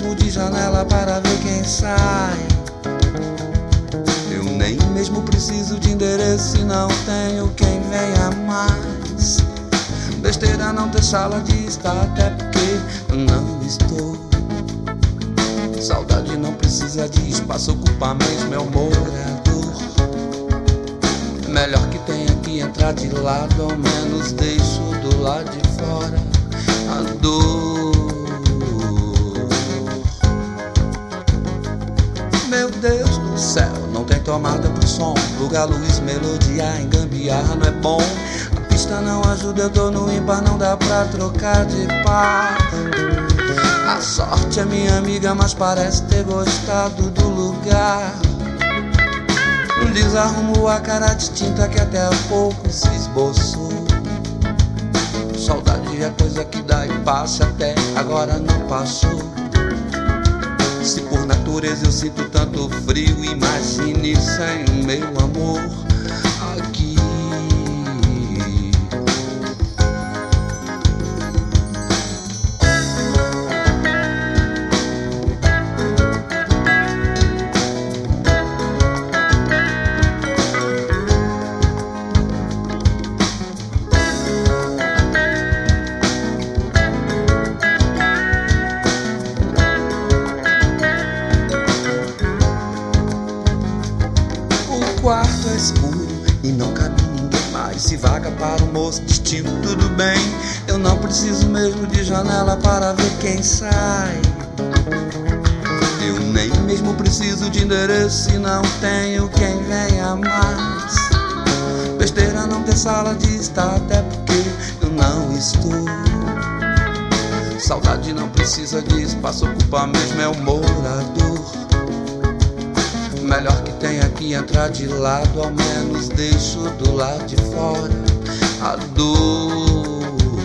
mesmo de janela para ver quem sai. Eu nem mesmo preciso de endereço e não tenho quem venha mais. Besteira não ter sala de estar, até porque eu não estou. Saudade não precisa de espaço, ocupa mesmo é o morador. É melhor que tenha que entrar de lado, ao menos deixo do lado de fora a dor. Meu Deus do céu, não tem tomada pro som, lugar, luz, melodia, em gambiarra não é bom. A pista não ajuda, eu tô no ímpar, não dá pra trocar de par. A sorte é minha amiga, mas parece ter gostado do lugar. Desarrumo a cara de tinta que até há pouco se esboçou. Saudade é coisa que dá e passa, até agora não passou. Se por natureza eu sinto tanto frio, imagine sem o meu amor aqui. O quarto é escuro e não cabe ninguém mais. Se vaga para o moço destino, tudo bem. Eu não preciso mesmo de janela para ver quem sai. Eu nem mesmo preciso de endereço e não tenho quem venha mais. Besteira não ter sala de estar, até porque eu não estou. Saudade não precisa de espaço, ocupa mesmo é o morador. Melhor que tenha que entrar de lado, ao menos deixo do lado de fora a dor.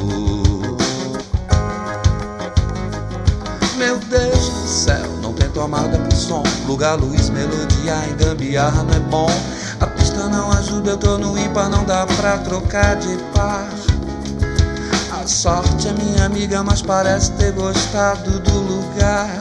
Meu Deus do céu, não tem tomada pro som, lugar, luz, melodia, em gambiarra não é bom. A pista não ajuda, eu tô no ímpar, não dá pra trocar de par. A sorte é minha amiga, mas parece ter gostado do lugar.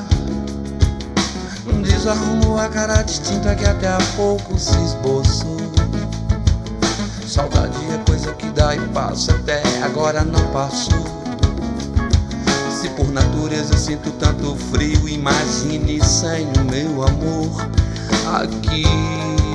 Desarrumo a cara distinta que até há pouco se esboçou. Saudade é coisa que dá e passa, até agora não passou. Se por natureza eu sinto tanto frio, imagine sem o meu amor aqui.